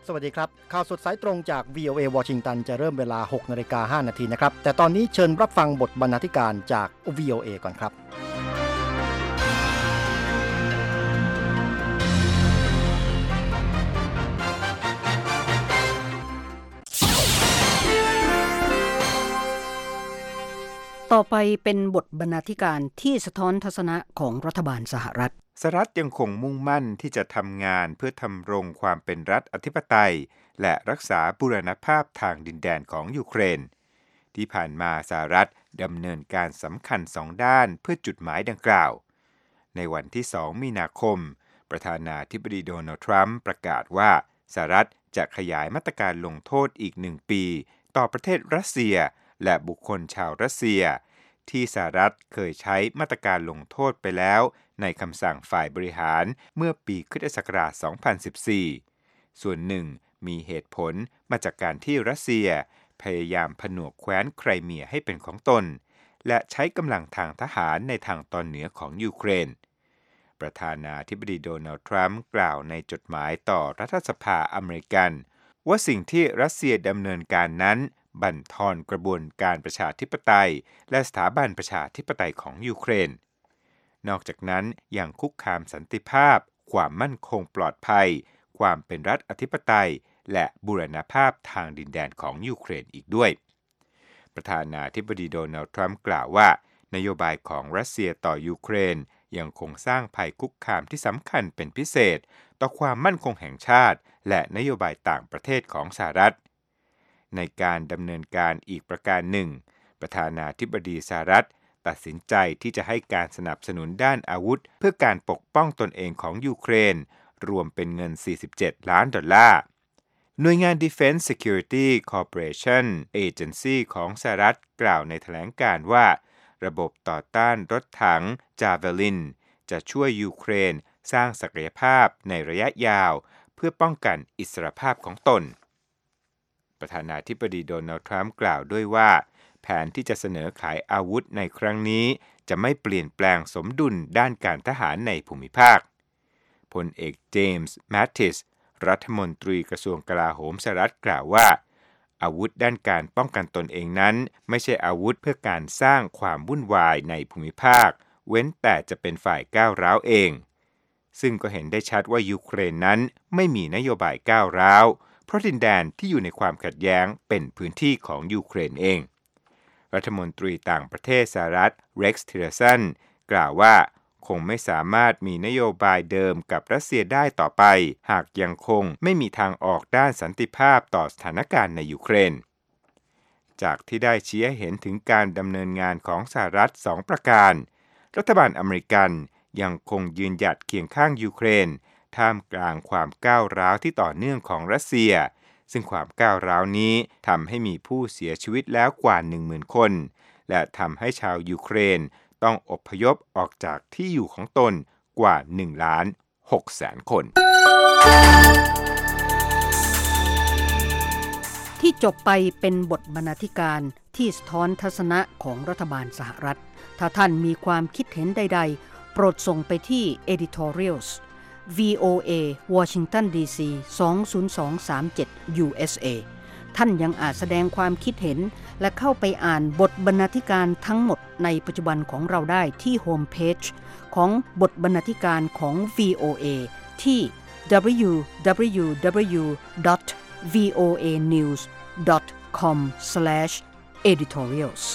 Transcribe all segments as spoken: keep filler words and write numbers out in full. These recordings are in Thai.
สวัสดีครับข่าวสดสายตรงจาก วี โอ เอ วอชิงตันจะเริ่มเวลา หกนาฬิกาห้านาทีนะครับแต่ตอนนี้เชิญรับฟังบทบรรณาธิการจาก วี โอ เอ ก่อนครับต่อไปเป็นบทบรรณาธิการที่สะท้อนทัศนะของรัฐบาลสหรัฐสหรัฐยังคงมุ่งมั่นที่จะทำงานเพื่อทำรงความเป็นรัฐอธิปไตยและรักษาบูรณภาพทางดินแดนของยูเครนที่ผ่านมาสหรัฐดำเนินการสำคัญสองด้านเพื่อจุดหมายดังกล่าวในวันที่สองมีนาคมประธานาธิบดีโดนัลด์ทรัมป์ประกาศว่าสหรัฐจะขยายมาตรการลงโทษอีกหนึ่งปีต่อประเทศรัสเซียและบุคคลชาวรัสเซียที่สหรัฐเคยใช้มาตรการลงโทษไปแล้วในคำสั่งฝ่ายบริหารเมื่อปีคริสตศักราช สองพันสิบสี่ ส่วนหนึ่งมีเหตุผลมาจากการที่รัสเซียพยายามผนวกแคว้นไครเมียให้เป็นของตนและใช้กำลังทางทหารในทางตอนเหนือของยูเครนประธานาธิบดีโดนัลด์ทรัมป์กล่าวในจดหมายต่อรัฐสภาอเมริกันว่าสิ่งที่รัสเซียดำเนินการนั้นบั่นทอนกระบวนการประชาธิปไตยและสถาบันประชาธิปไตยของยูเครนนอกจากนั้นยังคุกคามสันติภาพความมั่นคงปลอดภัยความเป็นรัฐอธิปไตยและบูรณภาพทางดินแดนของยูเครนอีกด้วยประธานาธิบดีโดนัลด์ทรัมป์กล่าวว่านโยบายของรัสเซียต่อยูเครนยังคงสร้างภัยคุกคามที่สำคัญเป็นพิเศษต่อความมั่นคงแห่งชาติและนโยบายต่างประเทศของสหรัฐในการดำเนินการอีกประการหนึ่งประธานาธิบดีสหรัฐตัดสินใจที่จะให้การสนับสนุนด้านอาวุธเพื่อการปกป้องตนเองของยูเครนรวมเป็นเงินสี่สิบเจ็ดล้านดอลลาร์หน่วยงาน Defense Security Corporation Agency ของสหรัฐกล่าวในแถลงการณ์ว่าระบบต่อต้านรถถัง Javelin จะช่วยยูเครนสร้างศักยภาพในระยะยาวเพื่อป้องกันอิสรภาพของตนประธานาธิบดีโดนัลด์ทรัมป์กล่าวด้วยว่าแผนที่จะเสนอขายอาวุธในครั้งนี้จะไม่เปลี่ยนแปลงสมดุลด้านการทหารในภูมิภาคพลเอกเจมส์แมตติสรัฐมนตรีกระทรวงกลาโหมสหรัฐกล่าวว่าอาวุธด้านการป้องกันตนเองนั้นไม่ใช่อาวุธเพื่อการสร้างความวุ่นวายในภูมิภาคเว้นแต่จะเป็นฝ่ายก้าวร้าวเองซึ่งก็เห็นได้ชัดว่ายูเครนนั้นไม่มีนโยบายก้าวร้าวเพราะดินแดนที่อยู่ในความขัดแย้งเป็นพื้นที่ของยูเครนเองรัฐมนตรีต่างประเทศสหรัฐเร็กซ์ทิเลอร์สันกล่าวว่าคงไม่สามารถมีนโยบายเดิมกับรัสเซียได้ต่อไปหากยังคงไม่มีทางออกด้านสันติภาพต่อสถานการณ์ในยูเครนจากที่ได้ชี้ให้เห็นถึงการดำเนินงานของสหรัฐสองประการรัฐบาลอเมริกันยังคงยืนหยัดเคียงข้างยูเครนท่ามกลางความก้าวร้าวที่ต่อเนื่องของรัสเซียซึ่งความก้าวร้าวนี้ทำให้มีผู้เสียชีวิตแล้วกว่า หนึ่งหมื่น คนและทำให้ชาวยูเครนต้องอพยพออกจากที่อยู่ของตนกว่า หนึ่งล้านหกแสน คนที่จบไปเป็นบทบรรณาธิการที่สะท้อนทัศนะของรัฐบาลสหรัฐถ้าท่านมีความคิดเห็นใดๆโปรดส่งไปที่ editorials วี โอ เอ Washington ดี ซี สอง ศูนย์ สอง สาม เจ็ด ยู เอส เอ ท่านยังอาจแสดงความคิดเห็นและเข้าไปอ่านบทบรรณาธิการทั้งหมดในปัจจุบันของเราได้ที่โฮมเพจของบทบรรณาธิการของ วี โอ เอ ที่ ดับเบิลยู ดับเบิลยู ดับเบิลยู ดอท วี โอ เอ นิวส์ ดอท คอม สแลช เอดิทอเรียลส์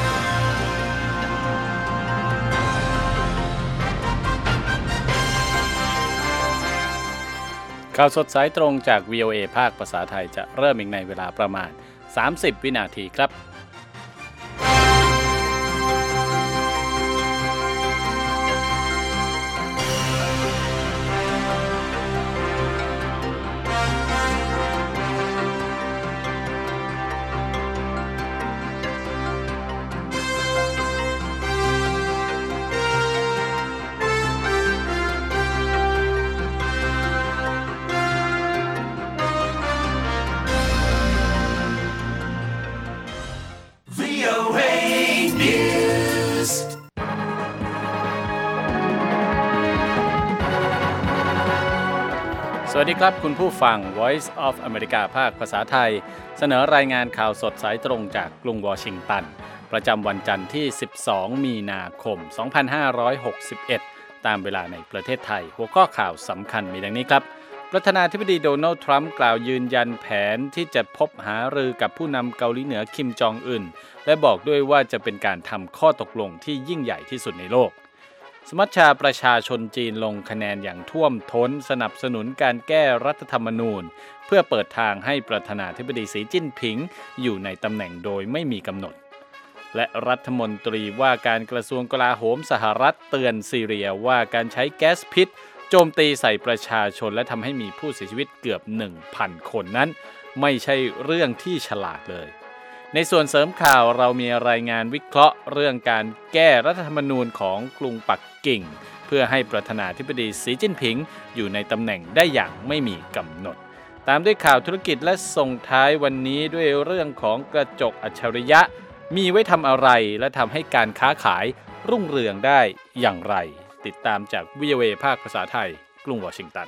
ข่าวสดสายตรงจาก วี โอ เอ ภาคภาษาไทยจะเริ่มอีกในเวลาประมาณสามสิบวินาทีครับสสวัสดีครับคุณผู้ฟัง Voice of America ภาคภาษาไทยเสนอรายงานข่าวสดสายตรงจากกรุงวอชิงตันประจำวันจันทร์ที่สิบสองมีนาคมสองพันห้าร้อยหกสิบเอ็ดตามเวลาในประเทศไทยหัวข้อข่าวสำคัญมีดังนี้ครับประธานาธิบดีโดนัลด์ทรัมป์กล่าวยืนยันแผนที่จะพบหารือกับผู้นำเกาหลีเหนือคิมจองอึนและบอกด้วยว่าจะเป็นการทำข้อตกลงที่ยิ่งใหญ่ที่สุดในโลกสมัชชาประชาชนจีนลงคะแนนอย่างท่วมท้นสนับสนุนการแก้รัฐธรรมนูญเพื่อเปิดทางให้ประธานาธิบดีสีจิ้นผิงอยู่ในตำแหน่งโดยไม่มีกำหนดและรัฐมนตรีว่าการกระทรวงกลาโหมสหรัฐเตือนซีเรียว่าการใช้แก๊สพิษโจมตีใส่ประชาชนและทำให้มีผู้เสียชีวิตเกือบ หนึ่งพัน คนนั้นไม่ใช่เรื่องที่ฉลาดเลยในส่วนเสริมข่าวเรามีรายงานวิเคราะห์เรื่องการแก้รัฐธรรมนูญของกรุงปักกิ่งเพื่อให้ประธานาธิบดีสีจิ้นผิงอยู่ในตำแหน่งได้อย่างไม่มีกำหนดตามด้วยข่าวธุรกิจและส่งท้ายวันนี้ด้วยเรื่องของกระจกอัจฉริยะมีไว้ทำอะไรและทำให้การค้าขายรุ่งเรืองได้อย่างไรติดตามจาก วี โอ เอ ภาคภาษาไทยกรุงวอชิงตัน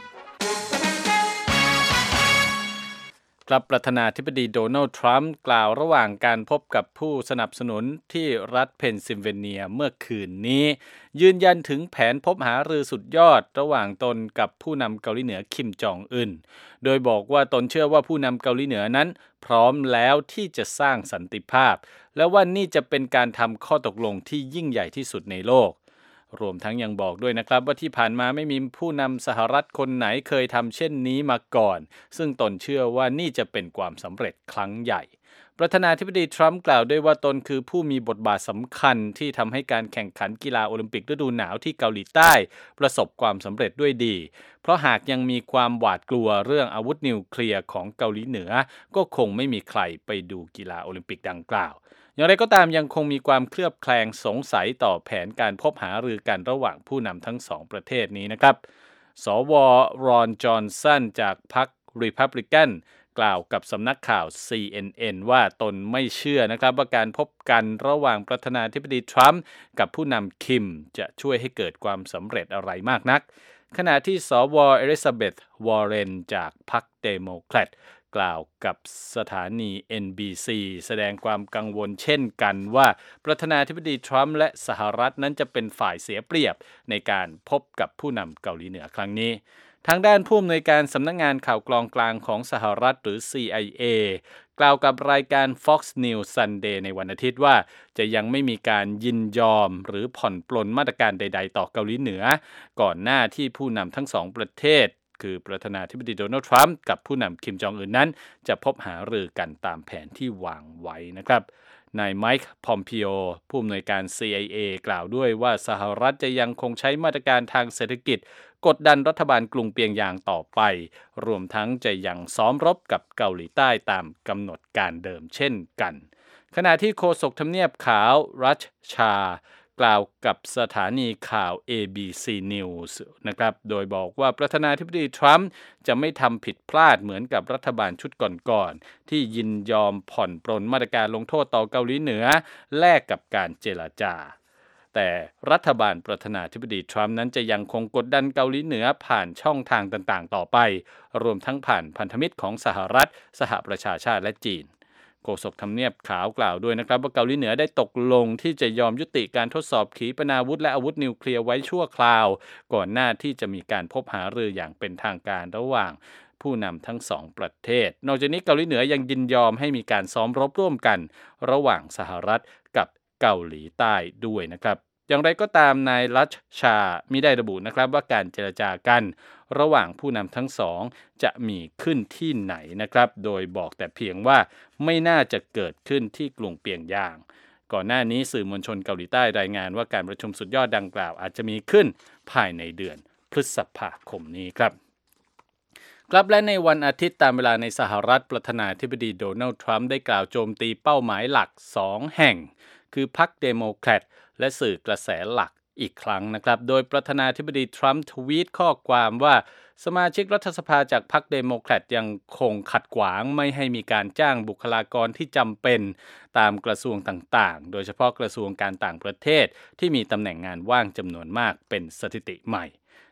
ครับประธานาธิบดีโดนัลด์ทรัมป์กล่าวระหว่างการพบกับผู้สนับสนุนที่รัฐเพนซิลเวเนียเมื่อคืนนี้ยืนยันถึงแผนพบหารือสุดยอดระหว่างตนกับผู้นำเกาหลีเหนือคิมจองอึนโดยบอกว่าตนเชื่อว่าผู้นำเกาหลีเหนือนั้นพร้อมแล้วที่จะสร้างสันติภาพและว่านี่จะเป็นการทำข้อตกลงที่ยิ่งใหญ่ที่สุดในโลกรวมทั้งยังบอกด้วยนะครับว่าที่ผ่านมาไม่มีผู้นำสหรัฐคนไหนเคยทำเช่นนี้มาก่อนซึ่งตนเชื่อว่านี่จะเป็นความสำเร็จครั้งใหญ่ประธานาธิบดีทรัมป์กล่าวด้วยว่าตนคือผู้มีบทบาทสำคัญที่ทำให้การแข่งขันกีฬาโอลิมปิกฤดูหนาวที่เกาหลีใต้ประสบความสำเร็จด้วยดีเพราะหากยังมีความหวาดกลัวเรื่องอาวุธนิวเคลียร์ของเกาหลีเหนือก็คงไม่มีใครไปดูกีฬาโอลิมปิกดังกล่าวอย่างไรก็ตามยังคงมีความเคลือบแคลงสงสัยต่อแผนการพบหารือกันระหว่างผู้นำทั้งสองประเทศนี้นะครับสวรอนจอห์นสันจากพรรครีพับลิกันกล่าวกับสำนักข่าว ซี เอ็น เอ็น ว่าตนไม่เชื่อนะครับว่าการพบกันระหว่างประธานาธิบดีทรัมป์กับผู้นำคิมจะช่วยให้เกิดความสำเร็จอะไรมากนักขณะที่สวเอลิซาเบธวอร์เรนจากพรรคเดโมแครตกล่าวกับสถานี เอ็น บี ซี แสดงความกังวลเช่นกันว่าประธานาธิบดีทรัมป์และสหรัฐนั้นจะเป็นฝ่ายเสียเปรียบในการพบกับผู้นำเกาหลีเหนือครั้งนี้ทางด้านผู้อำนวยการสำนักงานข่าวกรองกลางของสหรัฐหรือ ซี ไอ เอ กล่าวกับรายการ Fox News Sunday ในวันอาทิตย์ว่าจะยังไม่มีการยินยอมหรือผ่อนปลนมาตรการใดๆต่อเกาหลีเหนือก่อนหน้าที่ผู้นำทั้งสองประเทศคือประธานาธิบดีโดนัลด์ทรัมป์กับผู้นำคิมจองอึนนั้นจะพบหารือกันตามแผนที่วางไว้นะครับนายไมค์พอมปิโอผู้อำนวยการ ซี ไอ เอ กล่าวด้วยว่าสหรัฐจะยังคงใช้มาตรการทางเศรษฐกิจกดดันรัฐบาลกรุงเปียงยางต่อไปรวมทั้งจะยังซ้อมรบกับเกาหลีใต้ตามกำหนดการเดิมเช่นกันขณะที่โฆษกทำเนียบขาวรัชชากล่าวกับสถานีข่าว เอ บี ซี News นะครับโดยบอกว่าประธานาธิบดีทรัมป์จะไม่ทำผิดพลาดเหมือนกับรัฐบาลชุดก่อนๆที่ยินยอมผ่อนปรนมาตรการลงโทษต่อเกาหลีเหนือแลกกับการเจรจาแต่รัฐบาลประธานาธิบดีทรัมป์นั้นจะยังคงกดดันเกาหลีเหนือผ่านช่องทางต่างๆต่อไปรวมทั้งผ่านพันธมิตรของสหรัฐสหประชาชาติและจีนโฆษกทำเนียบขาวกล่าวด้วยนะครับว่าเกาหลีเหนือได้ตกลงที่จะยอมยุติการทดสอบขีปนาวุธและอาวุธนิวเคลียร์ไว้ชั่วคราวก่อนหน้าที่จะมีการพบหารืออย่างเป็นทางการระหว่างผู้นำทั้งสองประเทศนอกจากนี้เกาหลีเหนือยังยินยอมให้มีการซ้อมรบร่วมกันระหว่างสหรัฐกับเกาหลีใต้ด้วยนะครับอย่างไรก็ตามนายรัชชามิได้ระบุนะครับว่าการเจรจากันระหว่างผู้นำทั้งสองจะมีขึ้นที่ไหนนะครับโดยบอกแต่เพียงว่าไม่น่าจะเกิดขึ้นที่กรุงเปียงยางก่อนหน้านี้สื่อมวลชนเกาหลีใต้รายงานว่าการประชุมสุดยอดดังกล่าวอาจจะมีขึ้นภายในเดือนพฤษภาคมนี้ครับครับและในวันอาทิตย์ตามเวลาในสหรัฐประธานาธิบดีโดนัลด์ทรัมป์ได้กล่าวโจมตีเป้าหมายหลักสองแห่งคือพรรคเดโมแครตและสื่อกระแสหลักอีกครั้งนะครับโดยประธานาธิบดีทรัมป์ทวีตข้อความว่าสมาชิกรัฐสภาจากพรรคเดโมแครตยังคงขัดขวางไม่ให้มีการจ้างบุคลากรที่จำเป็นตามกระทรวงต่างๆโดยเฉพาะกระทรวงการต่างประเทศที่มีตำแหน่งงานว่างจำนวนมากเป็นสถิติใหม่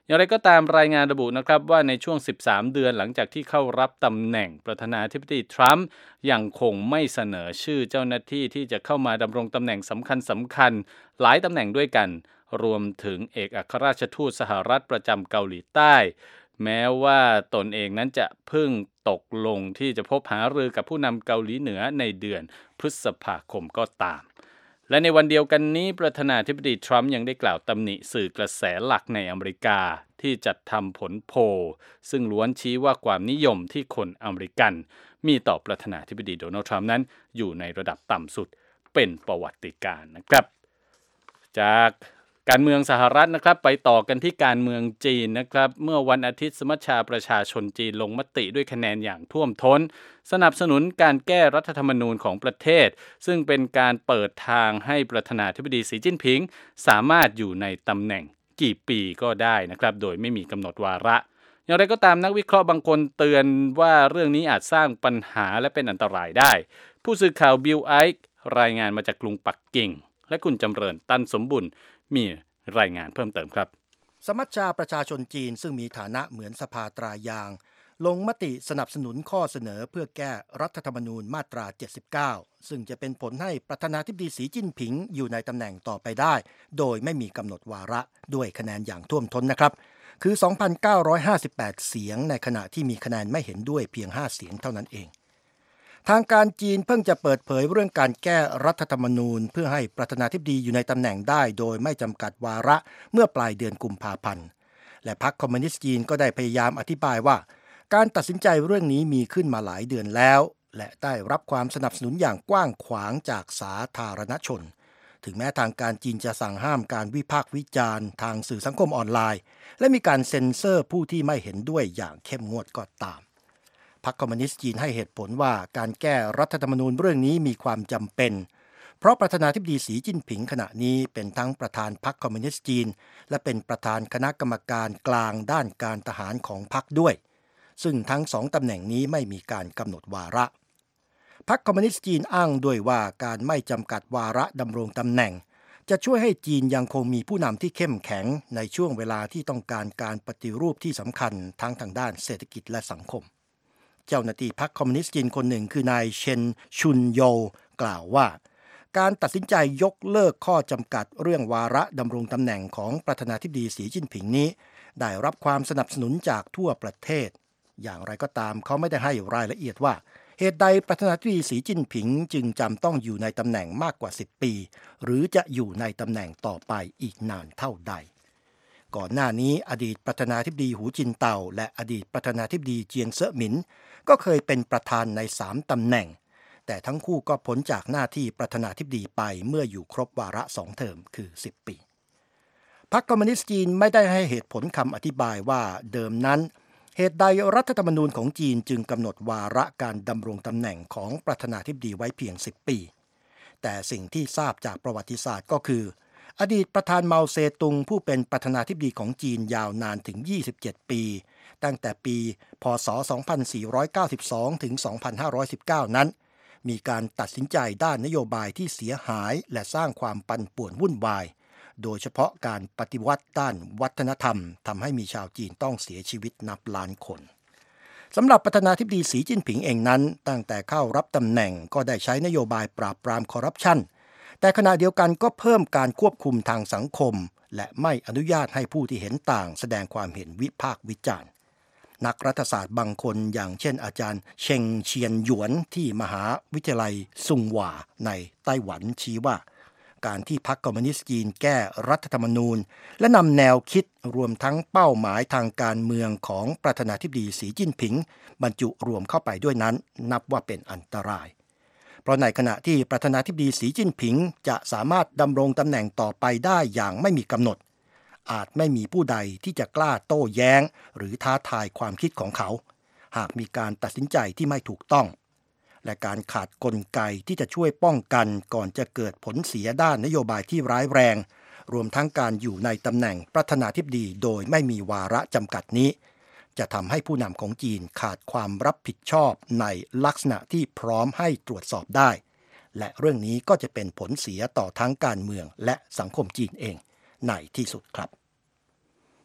อย่างไรก็ตามรายงานระบุนะครับว่าในช่วงสิบสามเดือนหลังจากที่เข้ารับตำแหน่งประธานาธิบดีทรัมป์ยังคงไม่เสนอชื่อเจ้าหน้าที่ที่จะเข้ามาดำรงตำแหน่งสำคัญสำคัญหลายตำแหน่งด้วยกันรวมถึงเอกอัครราชทูตสหรัฐประจำเกาหลีใต้แม้ว่าตนเองนั้นจะเพิ่งตกลงที่จะพบหารือกับผู้นำเกาหลีเหนือในเดือนพฤษภาคมก็ตามและในวันเดียวกันนี้ประธานาธิบดีทรัมป์ยังได้กล่าวตำหนิสื่อกระแสหลักในอเมริกาที่จัดทำผลโพลซึ่งล้วนชี้ว่าความนิยมที่คนอเมริกันมีต่อประธานาธิบดีโดนัลด์ทรัมป์นั้นอยู่ในระดับต่ำสุดเป็นประวัติการณ์นะครับจากการเมืองสหรัฐนะครับไปต่อกันที่การเมืองจีนนะครับเมื่อวันอาทิตย์สมัชชาประชาชนจีนลงมติด้วยคะแนนอย่างท่วมท้นสนับสนุนการแก้รัฐธรรมนูญของประเทศซึ่งเป็นการเปิดทางให้ประธานาธิบดีสีจิ้นผิงสามารถอยู่ในตำแหน่งกี่ปีก็ได้นะครับโดยไม่มีกำหนดวาระอย่างไรก็ตามนักวิเคราะห์บางคนเตือนว่าเรื่องนี้อาจสร้างปัญหาและเป็นอันตรายได้ผู้สื่อข่าวบิลไอค์รายงานมาจากกรุงปักกิ่งและคุณจำเริญตันสมบุญมีรายงานเพิ่มเติมครับสมัชชาประชาชนจีนซึ่งมีฐานะเหมือนสภาตรายางลงมติสนับสนุนข้อเสนอเพื่อแก้รัฐธรรมนูญมาตราเจ็ดสิบเก้าซึ่งจะเป็นผลให้ประธานาธิบดีสีจิ้นผิงอยู่ในตำแหน่งต่อไปได้โดยไม่มีกำหนดวาระด้วยคะแนนอย่างท่วมท้นนะครับคือ สองพันเก้าร้อยห้าสิบแปด เสียงในขณะที่มีคะแนนไม่เห็นด้วยเพียงห้าเสียงเท่านั้นเองทางการจีนเพิ่งจะเปิดเผยเรื่องการแก้รัฐธรรมนูญเพื่อให้ประธานาธิบดีอยู่ในตำแหน่งได้โดยไม่จำกัดวาระเมื่อปลายเดือนกุมภาพันธ์และพรรคคอมมิวนิสต์จีนก็ได้พยายามอธิบายว่าการตัดสินใจเรื่องนี้มีขึ้นมาหลายเดือนแล้วและได้รับความสนับสนุนอย่างกว้างขวางจากสาธารณชนถึงแม้ทางการจีนจะสั่งห้ามการวิพากษ์วิจารณ์ทางสื่อสังคมออนไลน์และมีการเซ็นเซอร์ผู้ที่ไม่เห็นด้วยอย่างเข้มงวดก็ตามพรรคคอมมิวนิสต์จีนให้เหตุผลว่าการแก้รัฐธรรมนูญเรื่องนี้มีความจำเป็นเพราะประธานาธิบดีสีจิ้นผิงขณะนี้เป็นทั้งประธานพรรคคอมมิวนิสต์จีนและเป็นประธานคณะกรรมการกลางด้านการทหารของพรรคด้วยซึ่งทั้งสองตำแหน่งนี้ไม่มีการกำหนดวาระพรรคคอมมิวนิสต์จีนอ้างด้วยว่าการไม่จำกัดวาระดำรงตำแหน่งจะช่วยให้จีนยังคงมีผู้นำที่เข้มแข็งในช่วงเวลาที่ต้องการการปฏิรูปที่สำคัญทั้งทางด้านเศรษฐกิจและสังคมเจ้าหน้าที่พรรคคอมมิวนิสต์จีนคนหนึ่งคือนายเชนชุนโยกล่าวว่าการตัดสินใจยกเลิกข้อจำกัดเรื่องวาระดำรงตำแหน่งของประธานาธิบดีสีจิ้นผิงนี้ได้รับความสนับสนุนจากทั่วประเทศอย่างไรก็ตามเขาไม่ได้ให้รายละเอียดว่าเหตุใดประธานาธิบดีสีจิ้นผิงจึงจำต้องอยู่ในตำแหน่งมากกว่าสิบปีหรือจะอยู่ในตำแหน่งต่อไปอีกนานเท่าใดก่อนหน้านี้อดีตประธานาธิบดีหูจินเตาและอดีตประธานาธิบดีเจียงเซอะหมินก็เคยเป็นประธานในสามตำแหน่งแต่ทั้งคู่ก็พ้นจากหน้าที่ประธานาธิบดีไปเมื่ออยู่ครบวาระสองเทอมคือสิบปีพรรคคอมมิวนิสต์จีนไม่ได้ให้เหตุผลคำอธิบายว่าเดิมนั้นเหตุใดรัฐธรรมนูญของจีนจึงกำหนดวาระการดำรงตำแหน่งของประธานาธิบดีไว้เพียงสิบปีแต่สิ่งที่ทราบจากประวัติศาสตร์ก็คืออดีตประธานเมาเซตุงผู้เป็นประธานาธิบดีของจีนยาวนานถึงยี่สิบเจ็ดปีตั้งแต่ปีพ.ศ. สองพันสี่ร้อยเก้าสิบสอง ถึง สองพันห้าร้อยสิบเก้า นั้นมีการตัดสินใจด้านนโยบายที่เสียหายและสร้างความปั่นป่วนวุ่นวายโดยเฉพาะการปฏิวัติด้านวัฒนธรรมทำให้มีชาวจีนต้องเสียชีวิตนับล้านคนสำหรับประธานาธิบดีสีจิ้นผิงเองนั้นตั้งแต่เข้ารับตำแหน่งก็ได้ใช้นโยบายปราบปรามคอร์รัปชันแต่ขณะเดียวกันก็เพิ่มการควบคุมทางสังคมและไม่อนุญาตให้ผู้ที่เห็นต่างแสดงความเห็นวิพากษ์วิจารณ์นักรัฐศาสตร์บางคนอย่างเช่นอาจารย์เชงเชียนหยวนที่มหาวิทยาลัยซุงหว่าในไต้หวันชี้ว่าการที่พรรคคอมมิวนิสต์จีนแก้รัฐธรรมนูญและนำแนวคิดรวมทั้งเป้าหมายทางการเมืองของประธานาธิบดีสีจิ้นผิงบรรจุรวมเข้าไปด้วยนั้นนับว่าเป็นอันตรายเพราะในขณะที่ประธานาธิบดีสีจิ้นผิงจะสามารถดำรงตำแหน่งต่อไปได้อย่างไม่มีกำหนดอาจไม่มีผู้ใดที่จะกล้าโต้แย้งหรือท้าทายความคิดของเขาหากมีการตัดสินใจที่ไม่ถูกต้องและการขาดกลไกที่จะช่วยป้องกันก่อนจะเกิดผลเสียด้านนโยบายที่ร้ายแรงรวมทั้งการอยู่ในตำแหน่งประธานาธิบดีโดยไม่มีวาระจำกัดนี้จะทำให้ผู้นำของจีนขาดความรับผิดชอบในลักษณะที่พร้อมให้ตรวจสอบได้และเรื่องนี้ก็จะเป็นผลเสียต่อทั้งการเมืองและสังคมจีนเองในที่สุดครับ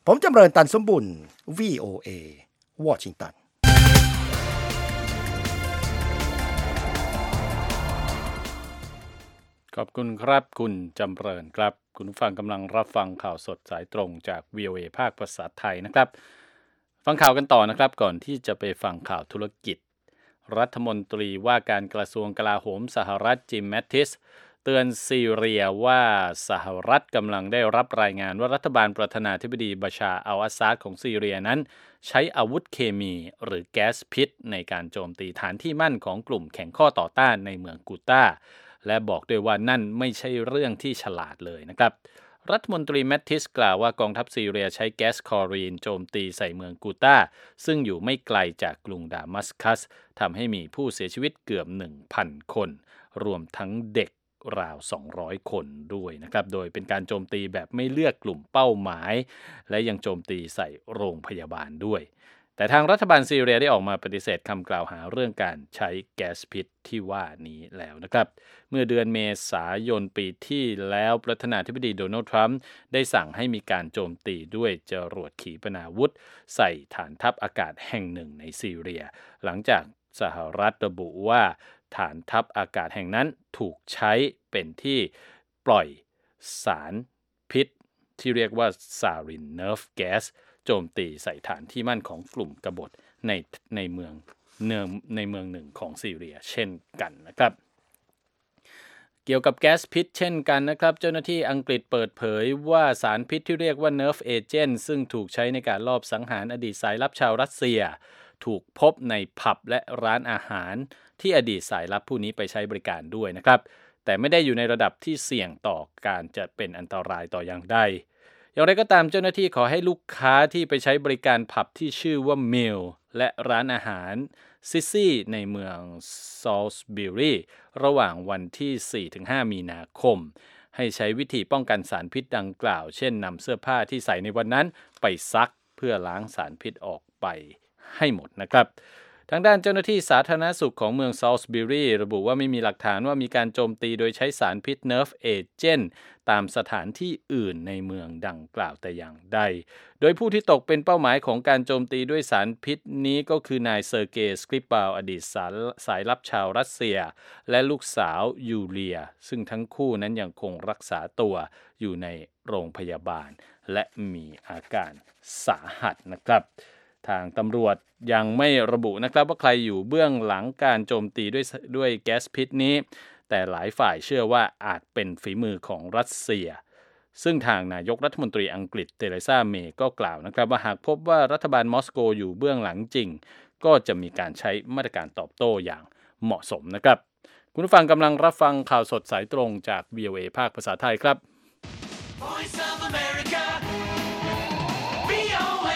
ผมจำเริญตันสมบุญ วี โอ เอ วอชิงตันขอบคุณครับคุณจำเริญครับคุณผู้ฟังกำลังรับฟังข่าวสดสายตรงจาก วี โอ เอ ภาคภาษาไทยนะครับฟังข่าวกันต่อนะครับก่อนที่จะไปฟังข่าวธุรกิจรัฐมนตรีว่าการกระทรวงกลาโหมสหรัฐจิมแมตติสเตือนซีเรียว่าสหรัฐกำลังได้รับรายงานว่ารัฐบาลประธานาธิบดีบัชาร์อัลอาซาดของซีเรียนั้นใช้อาวุธเคมีหรือแก๊สพิษในการโจมตีฐานที่มั่นของกลุ่มแข่งข้อต่อต้านในเมืองกูตาและบอกด้วยว่านั่นไม่ใช่เรื่องที่ฉลาดเลยนะครับรัฐมนตรีแมตติสกล่าวว่ากองทัพซีเรียใช้แก๊สคลอรีนโจมตีใส่เมืองกูตาซึ่งอยู่ไม่ไกลจากกรุงดามัสกัสทำให้มีผู้เสียชีวิตเกือบ หนึ่งพัน คนรวมทั้งเด็กราวสองร้อยคนด้วยนะครับโดยเป็นการโจมตีแบบไม่เลือกกลุ่มเป้าหมายและยังโจมตีใส่โรงพยาบาลด้วยแต่ทางรัฐบาลซีเรียได้ออกมาปฏิเสธคำกล่าวหาเรื่องการใช้แก๊สพิษที่ว่านี้แล้วนะครับเมื่อเดือนเมษายนปีที่แล้วประธานาธิบดีโดนัลด์ทรัมป์ได้สั่งให้มีการโจมตีด้วยจรวดขีปนาวุธใส่ฐานทัพอากาศแห่งหนึ่งในซีเรียหลังจากสหรัฐระบุว่าฐานทัพอากาศแห่งนั้นถูกใช้เป็นที่ปล่อยสารพิษที่เรียกว่าซารินเนิร์ฟแก๊สโจมตีใส่ฐานที่มั่นของกลุ่มกบฏในในเมืองเนืองในเมืองหนึ่งของซีเรียเช่นกันนะครับเกี่ยวกับแก๊สพิษเช่นกันนะครับเจ้าหน้าที่อังกฤษเปิดเผยว่าสารพิษที่เรียกว่า Nerve Agent ซึ่งถูกใช้ในการลอบสังหารอดีตสายลับชาวรัสเซียถูกพบในผับและร้านอาหารที่อดีตสายลับผู้นี้ไปใช้บริการด้วยนะครับแต่ไม่ได้อยู่ในระดับที่เสี่ยงต่อการจะเป็นอันตรายต่ออย่างใดอย่างไรก็ตามเจ้าหน้าที่ขอให้ลูกค้าที่ไปใช้บริการผับที่ชื่อว่ามิลและร้านอาหารซิซี่ในเมืองซอลส์บิรีระหว่างวันที่ สี่ถึงห้า มีนาคมให้ใช้วิธีป้องกันสารพิษดังกล่าวเช่นนำเสื้อผ้าที่ใส่ในวันนั้นไปซักเพื่อล้างสารพิษออกไปให้หมดนะครับทางด้านเจ้าหน้าที่สาธารณสุขของเมืองซอลส์บิรีระบุว่าไม่มีหลักฐานว่ามีการโจมตีโดยใช้สารพิษ Nerve Agent ตามสถานที่อื่นในเมืองดังกล่าวแต่อย่างใดโดยผู้ที่ตกเป็นเป้าหมายของการโจมตีด้วยสารพิษนี้ก็คือนายเซอร์เกย์ สคริปาลอดีตสายลับชาวรัสเซียและลูกสาวยูเลียซึ่งทั้งคู่นั้นยังคงรักษาตัวอยู่ในโรงพยาบาลและมีอาการสาหัสนะครับทางตำรวจยังไม่ระบุนะครับว่าใครอยู่เบื้องหลังการโจมตีด้วยด้วยแก๊สพิษนี้แต่หลายฝ่ายเชื่อว่าอาจเป็นฝีมือของรัสเซียซึ่งทางนายกรัฐมนตรีอังกฤษเทเรซาเมย์ก็กล่าวนะครับว่าหากพบว่ารัฐบาลมอสโกอยู่เบื้องหลังจริงก็จะมีการใช้มาตรการตอบโต้อย่างเหมาะสมนะครับคุณผู้ฟังกำลังรับฟังข่าวสดสายตรงจาก วี โอ เอ ภาคภาษาไทยครับ Voice of America วี โอ เอ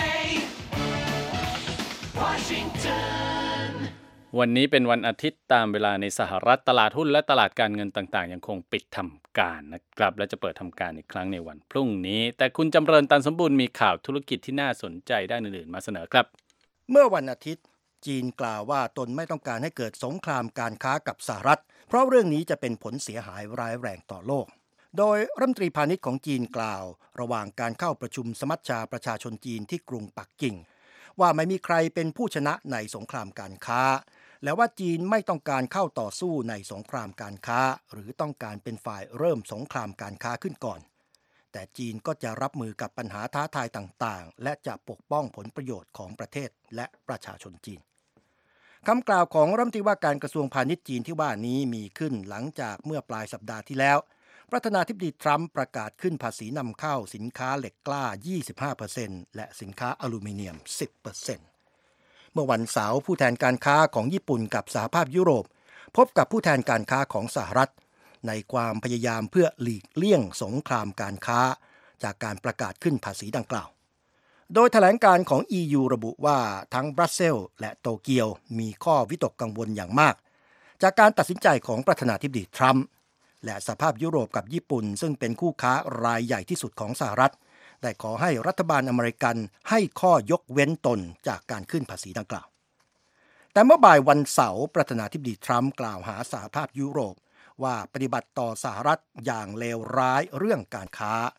Washington วันนี้เป็นวันอาทิตย์ตามเวลาในสหรัฐตลาดหุ้นและตลาดการเงินต่างๆยังคงปิดทำการนะครับและจะเปิดทำการอีกครั้งในวันพรุ่งนี้แต่คุณจำเริญตันสมบูรณ์มีข่าวธุรกิจที่น่าสนใจด้านอื่นๆมาเสนอครับเมื่อวันอาทิตย์จีนกล่าวว่าตนไม่ต้องการให้เกิดสงครามการค้ากับสหรัฐเพราะเรื่องนี้จะเป็นผลเสียหายร้ายแรงต่อโลกโดยรัฐมนตรีพาณิชย์ของจีนกล่าวระหว่างการเข้าประชุมสมัชชาประชาชนจีนที่กรุงปักกิ่งว่าไม่มีใครเป็นผู้ชนะในสงครามการค้าและว่าจีนไม่ต้องการเข้าต่อสู้ในสงครามการค้าหรือต้องการเป็นฝ่ายเริ่มสงครามการค้าขึ้นก่อนแต่จีนก็จะรับมือกับปัญหาท้าทายต่างๆและจะปกป้องผลประโยชน์ของประเทศและประชาชนจีนคำกล่าวของรัฐมนตรีว่าการกระทรวงพาณิชย์จีนที่ว่านี้มีขึ้นหลังจากเมื่อปลายสัปดาห์ที่แล้วประธานาธิบดีทรัมป์ประกาศขึ้นภาษีนำเข้าสินค้าเหล็กกล้า ยี่สิบห้าเปอร์เซ็นต์ และสินค้าอลูมิเนียม สิบเปอร์เซ็นต์ เมื่อวันเสาร์ผู้แทนการค้าของญี่ปุ่นกับสหภาพยุโรปพบกับผู้แทนการค้าของสหรัฐในความพยายามเพื่อหลีกเลี่ยงสงครามการค้าจากการประกาศขึ้นภาษีดังกล่าวโดยแถลงการของ อี ยู ระบุว่าทั้งบรัสเซลส์และโตเกียวมีข้อวิตกกังวลอย่างมากจากการตัดสินใจของประธานาธิบดีทรัมป์และสหภาพยุโรปกับญี่ปุ่นซึ่งเป็นคู่ค้ารายใหญ่ที่สุดของสหรัฐได้ขอให้รัฐบาลอเมริกันให้ข้อยกเว้นตนจากการขึ้นภาษีดังกล่าวแต่เมื่อบ่ายวันเสาร์ประธานาธิบดีทรัมป์กล่าวหาสหภาพยุโรปว่าปฏิบัติต่อสหรัฐอย่างเลวร้ายเรื่องการค้า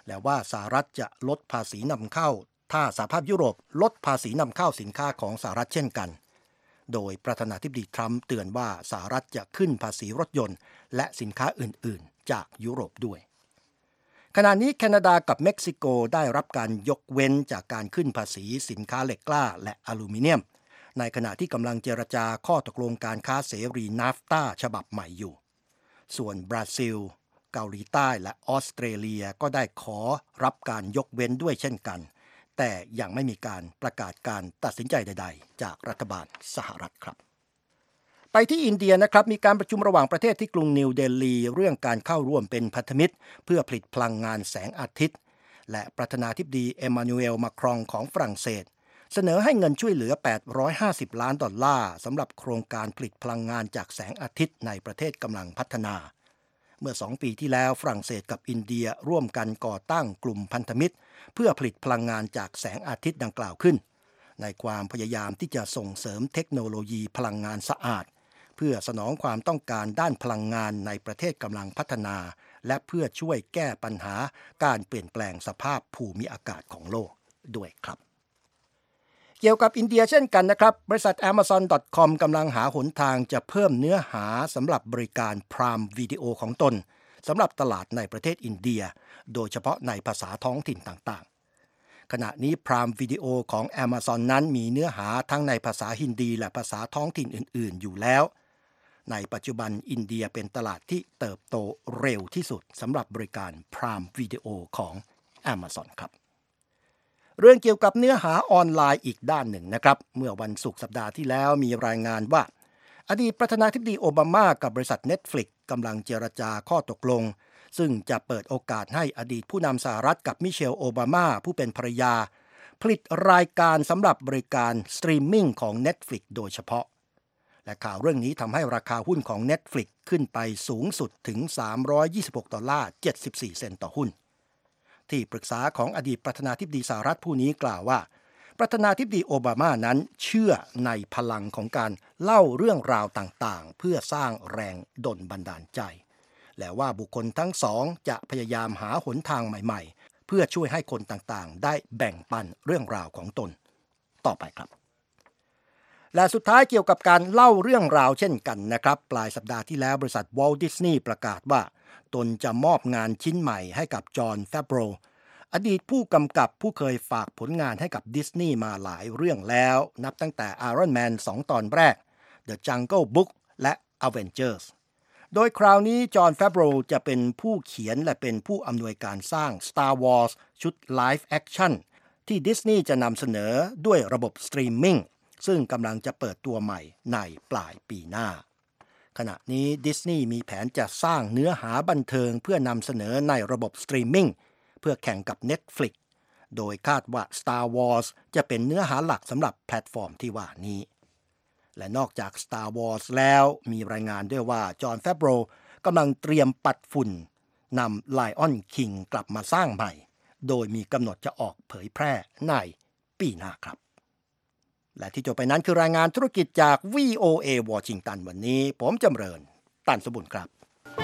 และว่าสหรัฐจะลดภาษีนำเข้าถ้าสหภาพยุโรปลดภาษีนำเข้าสินค้าของสหรัฐเช่นกันโดยประธานาธิบดีทรัมป์เตือนว่าสหรัฐจะขึ้นภาษีรถยนต์และสินค้าอื่นๆจากยุโรปด้วยขณะนี้แคนาดากับเม็กซิโกได้รับการยกเว้นจากการขึ้นภาษีสินค้าเหล็กกล้าและอลูมิเนียมในขณะที่กำลังเจรจาข้อตกลงการค้าเสรีนาฟตาฉบับใหม่อยู่ส่วนบราซิลเกาหลีใต้และออสเตรเลียก็ได้ขอรับการยกเว้นด้วยเช่นกันแต่ยังไม่มีการประกาศการตัดสินใจใดๆจากรัฐบาลสหรัฐครับไปที่อินเดียนะครับมีการประชุมระหว่างประเทศที่กรุงนิวเดลีเรื่องการเข้าร่วมเป็นพันธมิตรเพื่อผลิตพลังงานแสงอาทิตย์และประธานาธิบดีเอมานูเอลมาครองของฝรั่งเศสเสนอให้เงินช่วยเหลือแปดร้อยห้าสิบล้านดอลลาร์สำหรับโครงการผลิตพลังงานจากแสงอาทิตย์ในประเทศกำลังพัฒนาเมื่อสองปีที่แล้วฝรั่งเศสกับอินเดียร่วมกันก่อตั้งกลุ่มพันธมิตรเพื่อผลิตพลังงานจากแสงอาทิตย์ดังกล่าวขึ้นในความพยายามที่จะส่งเสริมเทคโนโลยีพลังงานสะอาดเพื่อสนองความต้องการด้านพลังงานในประเทศกำลังพัฒนาและเพื่อช่วยแก้ปัญหาการเปลี่ยนแปลงสภาพภูมิอากาศของโลกด้วยครับเกี่ยวกับอินเดียเช่นกันนะครับบริษัท แอมะซอน ดอท คอม กำลังหาหนทางจะเพิ่มเนื้อหาสำหรับบริการ Prime Video ของตนสำหรับตลาดในประเทศอินเดียโดยเฉพาะในภาษาท้องถิ่นต่างๆขณะนี้ Prime Video ของ Amazon นั้นมีเนื้อหาทั้งในภาษาฮินดีและภาษาท้องถิ่นอื่นๆอยู่แล้วในปัจจุบันอินเดียเป็นตลาดที่เติบโตเร็วที่สุดสำหรับบริการ Prime Video ของ Amazon ครับเรื่องเกี่ยวกับเนื้อหาออนไลน์อีกด้านหนึ่งนะครับเมื่อวันศุกร์สัปดาห์ที่แล้วมีรายงานว่าอดีตประธานาธิบดีโอบามากับบริษัท Netflix กำลังเจรจาข้อตกลงซึ่งจะเปิดโอกาสให้อดีตผู้นำสหรัฐกับมิเชลโอบามาผู้เป็นภรรยาผลิตรายการสำหรับบริการสตรีมมิ่งของ Netflix โดยเฉพาะและข่าวเรื่องนี้ทำให้ราคาหุ้นของ Netflix ขึ้นไปสูงสุดถึงสามร้อยยี่สิบหกดอลลาร์เจ็ดสิบสี่เซนต์ต่อหุ้นที่ปรึกษาของอดีตประธานาธิบดีสหรัฐผู้นี้กล่าวว่าประธานาธิบดีโอบามานั้นเชื่อในพลังของการเล่าเรื่องราวต่างๆเพื่อสร้างแรงดลบันดาลใจและว่าบุคคลทั้งสองจะพยายามหาหนทางใหม่ๆเพื่อช่วยให้คนต่างๆได้แบ่งปันเรื่องราวของตนต่อไปครับและสุดท้ายเกี่ยวกับการเล่าเรื่องราวเช่นกันนะครับปลายสัปดาห์ที่แล้วบริษัท Walt Disney ประกาศว่าตนจะมอบงานชิ้นใหม่ให้กับจอห์น ฟาโบรอดีตผู้กำกับผู้เคยฝากผลงานให้กับดิสนีย์มาหลายเรื่องแล้วนับตั้งแต่ Iron Man สองตอนแรก The Jungle Book และ Avengers โดยคราวนี้จอห์น ฟาโบรจะเป็นผู้เขียนและเป็นผู้อำนวยการสร้าง Star Wars ชุด Live Action ที่ดิสนีย์จะนำเสนอด้วยระบบสตรีมมิ่งซึ่งกำลังจะเปิดตัวใหม่ในปลายปีหน้าขณะนี้ดิสนีย์มีแผนจะสร้างเนื้อหาบันเทิงเพื่อนำเสนอในระบบสตรีมมิ่งเพื่อแข่งกับ Netflix โดยคาดว่า Star Wars จะเป็นเนื้อหาหลักสำหรับแพลตฟอร์มที่ว่านี้และนอกจาก Star Wars แล้วมีรายงานด้วยว่าจอห์น ฟาโบรกำลังเตรียมปัดฝุ่นนำ Lion King กลับมาสร้างใหม่โดยมีกำหนดจะออกเผยแพร่ในปีหน้าครับและที่จบไปนั้นคือรายงานธุรกิจจาก วี โอ เอ วอชิงตันวันนี้ผมจำเริญตันสมบุญครับ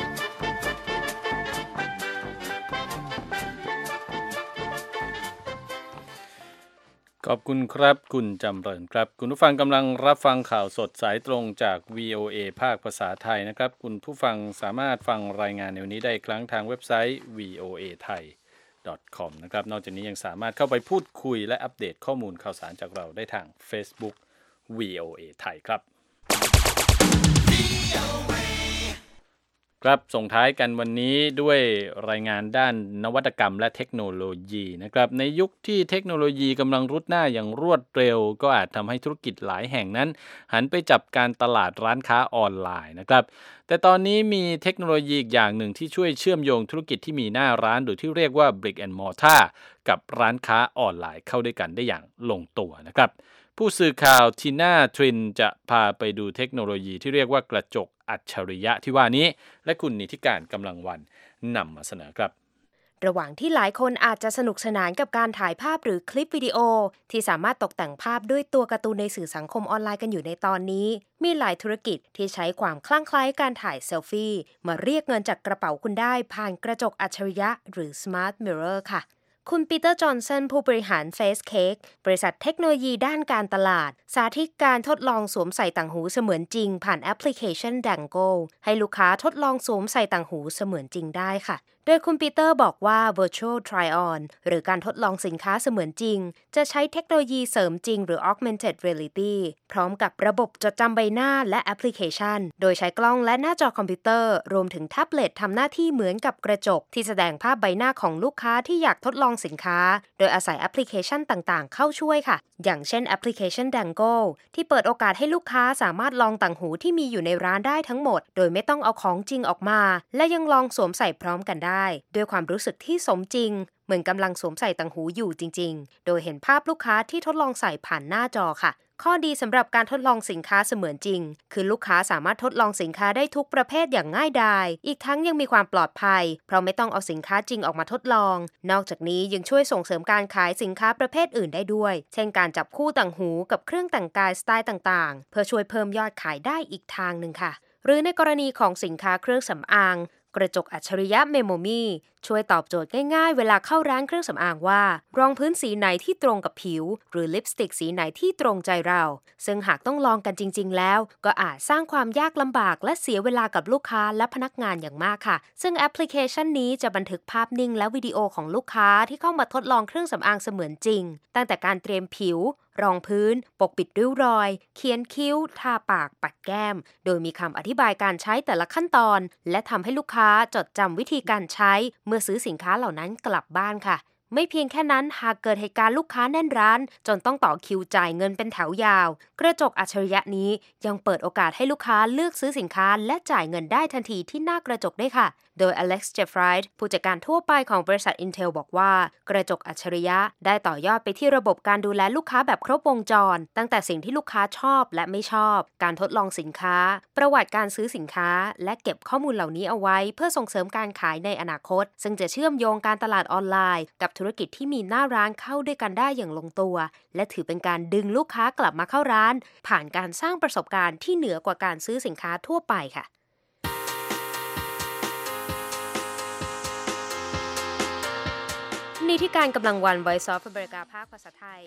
ขอบคุณครับคุณจำเริญครับคุณผู้ฟังกำลังรับฟังข่าวสดสายตรงจาก วี โอ เอ ภาคภาษาไทยนะครับคุณผู้ฟังสามารถฟังรายงานในวันนี้ได้อีกครั้งทางเว็บไซต์ วี โอ เอ ไทย ดอท คอม นะครับนอกจากนี้ยังสามารถเข้าไปพูดคุยและอัปเดตข้อมูลข่าวสารจากเราได้ทาง Facebook วี โอ เอ ไทยครับครับส่งท้ายกันวันนี้ด้วยรายงานด้านนวัตกรรมและเทคโนโลยีนะครับในยุคที่เทคโนโลยีกำลังรุดหน้าอย่างรวดเร็วก็อาจทำให้ธุรกิจหลายแห่งนั้นหันไปจับการตลาดร้านค้าออนไลน์นะครับแต่ตอนนี้มีเทคโนโลยีอีกอย่างหนึ่งที่ช่วยเชื่อมโยงธุรกิจที่มีหน้าร้านหรือที่เรียกว่า Brick and Mortar กับร้านค้าออนไลน์เข้าด้วยกันได้อย่างลงตัวนะครับผู้สื่อข่าวทีน่าทรินจะพาไปดูเทคโนโลยีที่เรียกว่ากระจกอัจฉริยะที่ว่านี้และคุณนิติการกำลังวันนำมาเสนอครับระหว่างที่หลายคนอาจจะสนุกสนานกับการถ่ายภาพหรือคลิปวิดีโอที่สามารถตกแต่งภาพด้วยตัวการ์ตูนในสื่อสังคมออนไลน์กันอยู่ในตอนนี้มีหลายธุรกิจที่ใช้ความคลั่งไคล้การถ่ายเซลฟี่มาเรียกเงินจากกระเป๋าคุณได้ผ่านกระจกอัจฉริยะหรือ Smart Mirror ค่ะคุณปีเตอร์จอห์นสันผู้บริหาร FaceCake บริษัทเทคโนโลยีด้านการตลาดสาธิตการทดลองสวมใส่ต่างหูเสมือนจริงผ่านแอปพลิเคชัน Dangle ให้ลูกค้าทดลองสวมใส่ต่างหูเสมือนจริงได้ค่ะโดยคุณปีเตอร์บอกว่า Virtual Try-on หรือการทดลองสินค้าเสมือนจริงจะใช้เทคโนโลยีเสริมจริงหรือ Augmented Reality พร้อมกับระบบจดจำใบหน้าและแอปพลิเคชันโดยใช้กล้องและหน้าจอคอมพิวเตอร์รวมถึงแท็บเล็ตทำหน้าที่เหมือนกับกระจกที่แสดงภาพใบหน้าของลูกค้าที่อยากทดลองสินค้าโดยอาศัยแอปพลิเคชันต่างๆเข้าช่วยค่ะอย่างเช่นแอปพลิเคชัน Dangle ที่เปิดโอกาสให้ลูกค้าสามารถลองต่างหูที่มีอยู่ในร้านได้ทั้งหมดโดยไม่ต้องเอาของจริงออกมาและยังลองสวมใส่พร้อมกันได้ด้วยความรู้สึกที่สมจริงเหมือนกำลังสวมใส่ต่างหูอยู่จริงๆโดยเห็นภาพลูกค้าที่ทดลองใส่ผ่านหน้าจอค่ะข้อดีสำหรับการทดลองสินค้าเสมือนจริงคือลูกค้าสามารถทดลองสินค้าได้ทุกประเภทอย่างง่ายดายอีกทั้งยังมีความปลอดภัยเพราะไม่ต้องเอาสินค้าจริงออกมาทดลองนอกจากนี้ยังช่วยส่งเสริมการขายสินค้าประเภทอื่นได้ด้วยเช่นการจับคู่ต่างหูกับเครื่องแต่งกายสไตล์ต่างๆเพื่อช่วยเพิ่มยอดขายได้อีกทางนึงค่ะหรือในกรณีของสินค้าเครื่องสำอางกระจกอัจฉริยะเมโมมี่ช่วยตอบโจทย์ง่ายๆเวลาเข้าร้านเครื่องสำอางว่ารองพื้นสีไหนที่ตรงกับผิวหรือลิปสติกสีไหนที่ตรงใจเราซึ่งหากต้องลองกันจริงๆแล้วก็อาจสร้างความยากลำบากและเสียเวลากับลูกค้าและพนักงานอย่างมากค่ะซึ่งแอปพลิเคชันนี้จะบันทึกภาพนิ่งและวิดีโอของลูกค้าที่เข้ามาทดลองเครื่องสำอางเสมือนจริงตั้งแต่การเตรียมผิวรองพื้นปกปิดริ้วรอยเขียนคิ้วทาปากปัดแก้มโดยมีคำอธิบายการใช้แต่ละขั้นตอนและทำให้ลูกค้าจดจำวิธีการใช้เมื่อซื้อสินค้าเหล่านั้นกลับบ้านค่ะไม่เพียงแค่นั้นหากเกิดเหตุการณ์ลูกค้าแน่นร้านจนต้องต่อคิวจ่ายเงินเป็นแถวยาวกระจกอัจฉริยะนี้ยังเปิดโอกาสให้ลูกค้าเลือกซื้อสินค้าและจ่ายเงินได้ทันทีที่หน้ากระจกด้วยค่ะโดยอเล็กซ์เจฟไรด์ผู้จัดการทั่วไปของบริษัท Intel บอกว่ากระจกอัจฉริยะได้ต่อยอดไปที่ระบบการดูแลลูกค้าแบบครบวงจรตั้งแต่สิ่งที่ลูกค้าชอบและไม่ชอบการทดลองสินค้าประวัติการซื้อสินค้าและเก็บข้อมูลเหล่านี้เอาไว้เพื่อส่งเสริมการขายในอนาคตซึ่งจะเชื่อมโยงการตลาดออนไลน์กับธุรกิจที่มีหน้าร้านเข้าด้วยกันได้อย่างลงตัวและถือเป็นการดึงลูกค้ากลับมาเข้าร้านผ่านการสร้างประสบการณ์ที่เหนือกว่าการซื้อสินค้าทั่วไปค่ะนี่ที่การกำลังวัน Voice of America ภาคภาษาไทย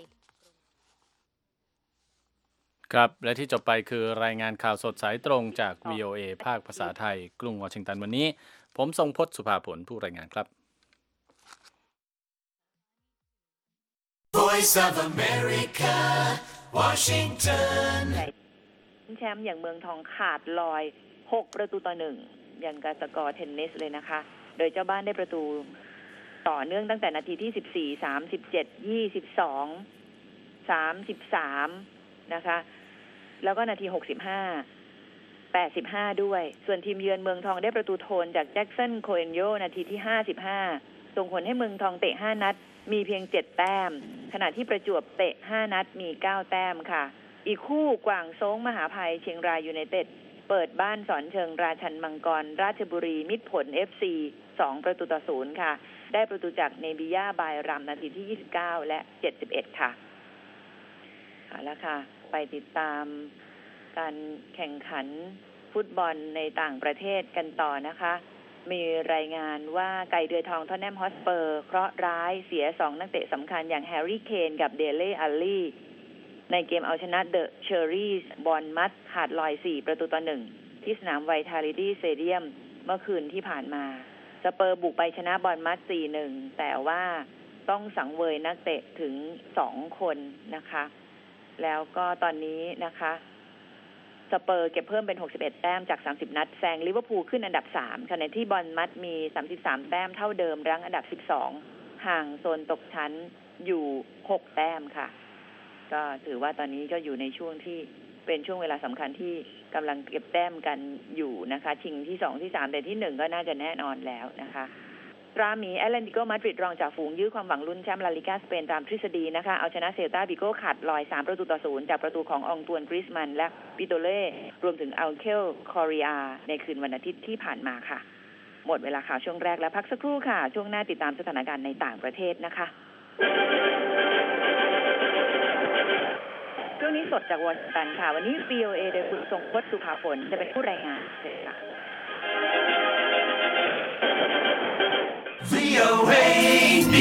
ครับและที่จบไปคือรายงานข่าวสดสายตรงจาก วี โอ เอ ภาคภาษาไทยกรุงวอชิงตันวันนี้ผมทรงพจน์สุภาผลผู้รายงานครับ Voice of America Washington แชมป์อย่างเมืองทองขาดลอยหกประตูต่อหนึ่งอย่างกับสกอร์เทนนิสเลยนะคะโดยเจ้าบ้านได้ประตูต่อเนื่องตั้งแต่นาทีที่สิบสี่ สามสิบเจ็ด ยี่สิบสอง สามสิบสามนะคะแล้วก็นาทีหกสิบห้า แปดสิบห้าด้วยส่วนทีมเยือนเมืองทองได้ประตูโทนจากแจ็คสันโคเอนโยนาทีที่ห้าสิบห้าส่งผลให้เมืองทองเตะห้านัดมีเพียงเจ็ดแต้มขณะที่ประจวบเตะห้านัดมีเก้าแต้มค่ะอีกคู่กวางโซ้งมหาภัยเชียงรายยูไนเต็ดเปิดบ้านสอนเชิงราชันมังกรราชบุรีมิตรผล เอฟ ซี สองประตูต่อศูนย์ค่ะได้ประตูจากเนบิยาบายรัมนาทีที่ยี่สิบเก้าและเจ็ดสิบเอ็ดค่ะเอาละค่ะไปติดตามการแข่งขันฟุตบอลในต่างประเทศกันต่อนะคะมีรายงานว่าไก่เดือยทองท็อตแนมฮอตสเปอร์เคราะห์ร้ายเสียสองนักเตะสำคัญอย่างแฮร์รี่เคนกับเดเล่อัลลี่ในเกมเอาชนะเดอะเชอร์รี่บอร์นมัธขาดลอยสี่ประตูต่อหนึ่งที่สนามไวทาลิตี้สเตเดียมเมื่อคืนที่ผ่านมาสเปอร์บุกไปชนะบอร์นมัธ สี่หนึ่ง แต่ว่าต้องสังเวยนักเตะถึงสองคนนะคะแล้วก็ตอนนี้นะคะสเปอร์เก็บเพิ่มเป็นหกสิบเอ็ดแต้มจากสามสิบนัดแซงลิเวอร์พูลขึ้นอันดับสามขณะที่บอร์นมัธมีสามสิบสามแต้มเท่าเดิมรั้งอันดับสิบสองห่างโซนตกชั้นอยู่หกแต้มค่ะก็ถือว่าตอนนี้ก็อยู่ในช่วงที่เป็นช่วงเวลาสำคัญที่กำลังเก็บแต้มกันอยู่นะคะชิงที่สองที่สามแต่ที่หนึ่งก็น่าจะแน่นอนแล้วนะคะรามีแอตเลติโกมาดริดรองจากฝูงยื้อความหวังลุ้นแชมป์ลาลิก้าสเปนตามทฤษฎีนะคะเอาชนะเซลตาบิโก้ขาดลอยสามประตูต่อศูนย์จากประตูของอองตวนกริซมันและปิโตเล่รวมถึงอัลเคลคอริอาในคืนวันอาทิตย์ที่ผ่านมาค่ะหมดเวลาข่าวช่วงแรกแล้วพักสักครู่ค่ะช่วงหน้าติดตามสถานการณ์ในต่างประเทศนะคะช่วงนี้สดจากวอชิงตันค่ะวันนี้ วี โอ เอ โดยคุณทรงพจน์สุภาผลจะเป็นผู้รายงานเชิญค่ะวี โอ เอ